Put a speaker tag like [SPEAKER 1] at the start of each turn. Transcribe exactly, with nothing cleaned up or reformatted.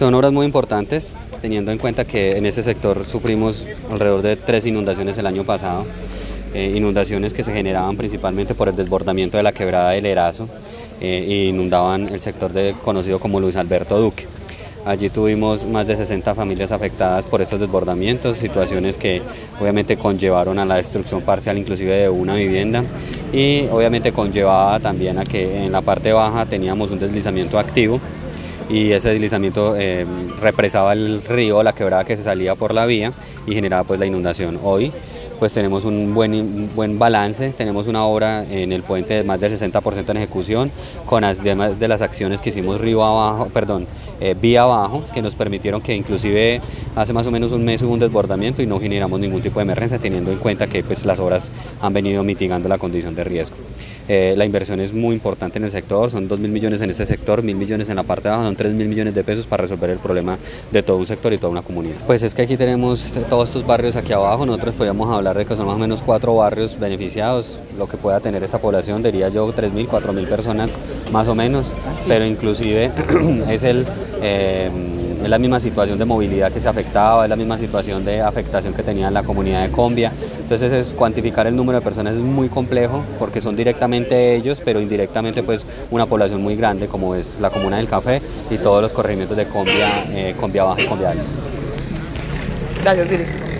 [SPEAKER 1] Son obras muy importantes, teniendo en cuenta que en este sector sufrimos alrededor de tres inundaciones el año pasado, eh, inundaciones que se generaban principalmente por el desbordamiento de la quebrada del Erazo, eh, e inundaban el sector de, conocido como Luis Alberto Duque. Allí tuvimos más de sesenta familias afectadas por estos desbordamientos, situaciones que obviamente conllevaron a la destrucción parcial inclusive de una vivienda, y obviamente conllevaba también a que en la parte baja teníamos un deslizamiento activo, y ese deslizamiento eh, represaba el río, la quebrada que se salía por la vía y generaba pues la inundación. Hoy pues tenemos un buen, un buen balance, tenemos una obra en el puente de más del sesenta por ciento en ejecución, con además de las acciones que hicimos río abajo, perdón, eh, vía abajo, que nos permitieron que inclusive hace más o menos un mes hubo un desbordamiento y no generamos ningún tipo de emergencia, teniendo en cuenta que pues, las obras han venido mitigando la condición de riesgo. Eh, la inversión es muy importante en el sector, son dos mil millones en este sector, mil millones en la parte baja, son tres mil millones de pesos para resolver el problema de todo un sector y toda una comunidad. Pues es que aquí tenemos todos estos barrios aquí abajo, nosotros podríamos hablar de que son más o menos cuatro barrios beneficiados, lo que pueda tener esa población, diría yo tres mil, cuatro mil personas más o menos, pero inclusive es el... Eh, es la misma situación de movilidad que se afectaba, es la misma situación de afectación que tenía la comunidad de Combia. Entonces es, cuantificar el número de personas es muy complejo porque son directamente ellos, pero indirectamente pues una población muy grande como es la comuna del Café y todos los corregimientos de Combia, eh, Combia Baja y Combia Alta.
[SPEAKER 2] Gracias, Iris.